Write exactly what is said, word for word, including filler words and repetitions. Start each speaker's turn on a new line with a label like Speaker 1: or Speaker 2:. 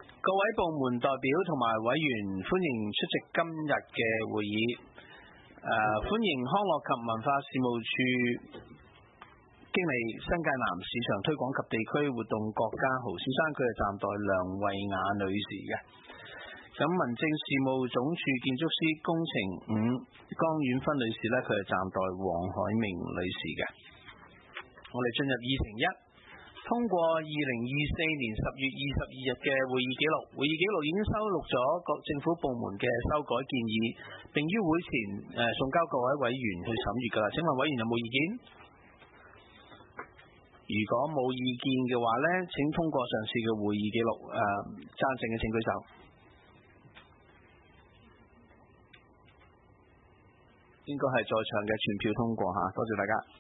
Speaker 1: 各位部門代表同埋委員，歡迎出席今日嘅會議。誒、呃，歡迎康樂及文化事務處經理新界南市場推廣及地區活動郭家豪先生，佢係暫代梁慧雅女士嘅。咁民政事務總署建築師工程五江婉芬女士呢，佢係暫代黃海明女士嘅。我哋進入議程一，通過二零二四年十月二十二日嘅會議記錄，會議記錄已經收錄咗各政府部門嘅修改建議，並於會前誒、呃、送交各位委員去審閱㗎啦。請問委員有冇意見？如果冇意見嘅話呢，請通過上次嘅會議記錄。誒、呃，贊成嘅請舉手。應該係在場嘅全票通過嚇，多謝大家。